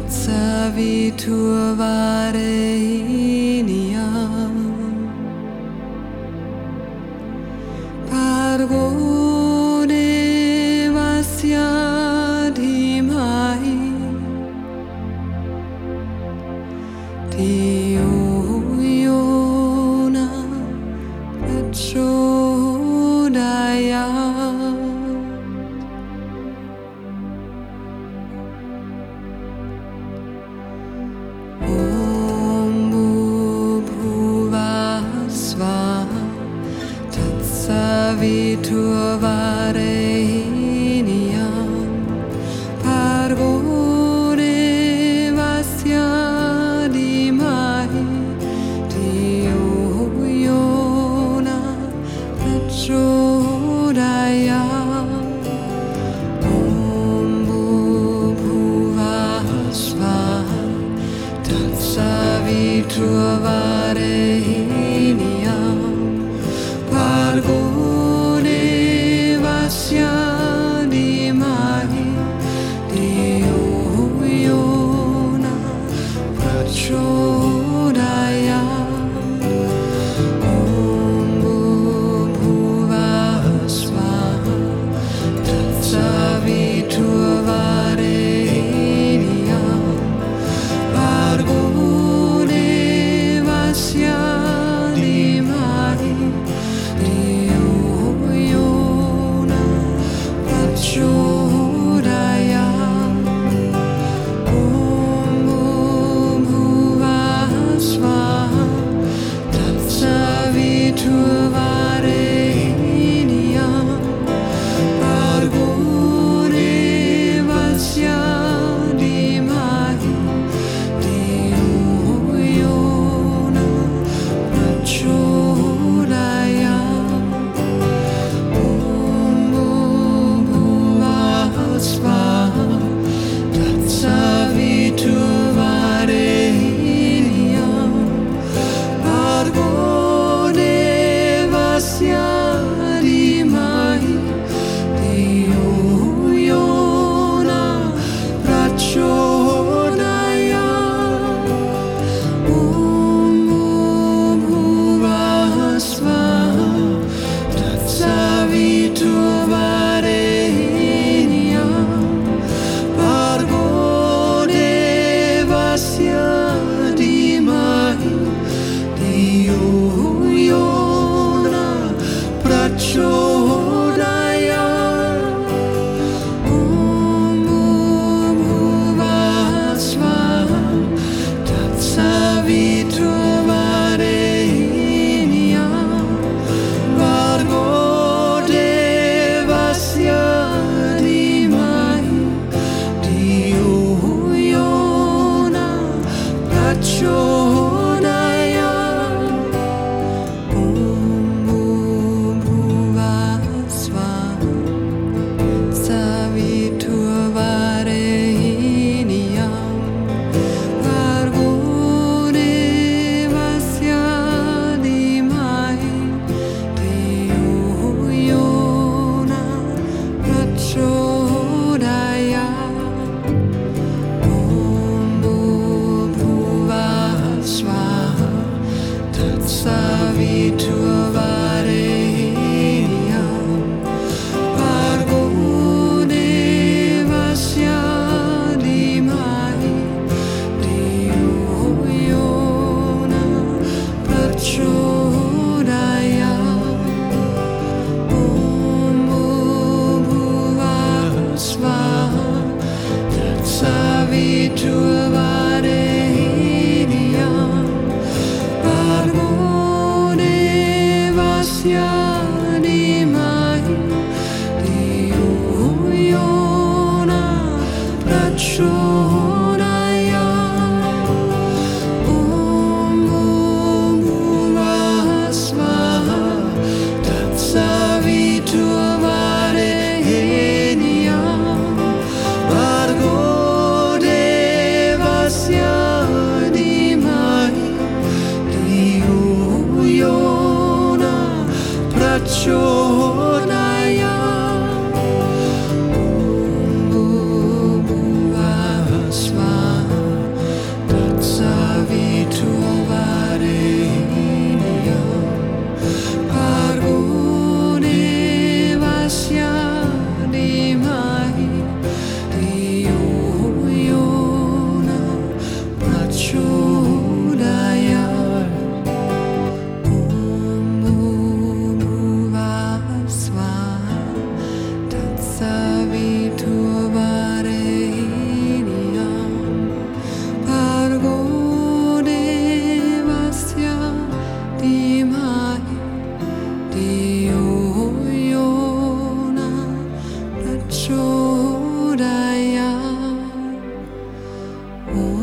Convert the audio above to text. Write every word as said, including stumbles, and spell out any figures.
Tsavitur Vareniam Pargo Devasya Dhimai Dhiyo Yona Prachodayat. Om Bhuvah Swaha Tatsavitur Vareniam Bhargo Devasya Dhimai Dhiyo Yona Prachodayat. Om Bhuvah Swaha Tatsavitur Vareniam Bhargo Devasya Dhimai Dhiyo Yona Prachodayat. Om Bhuvah Swaha Tatsavitur Vareniam Bhargo Devasya Dhimai Dhiyo Yona Prachodayat. Om Bhuvah Swaha Tatsavitur Vareniam Bhargo Devasya Dhimai Dhiyo Yona Prachodayat. Om Bhuvah Swaha Tatsavitur Vareniam Bhargo Devasya Dhimai Dhiyo Yona Prachodayat. Om Bhuvah Swaha Tatsavitur Vareniam Bhargo Devasya Dhimai Dhiyo Yona Prachodayat. Om Bhuvah Swaha Tatsavitur Vareniam Bhargo Devasya Dhimai Dhiyo Yona Prachodayat. Om Bhuvah Swaha Tatsavitur Vareniam Bhargo Devasya Dhimai Dhiyo Yona Prachodayat. Om Bhuvah Swaha Tatsavitur Vareniam Bhargo Devasya Dhimai Dhiyo Yona Prachodayat. Om Bhuvah Swaha Tatsavitur Vareniam Bhargo Devasya Dhimai Dhiyo Yona Prachodayat. Om Bhuvah Swaha Tatsavitur Vareniam Bhargo Devasya Dhimai Dhiyo Yona Oh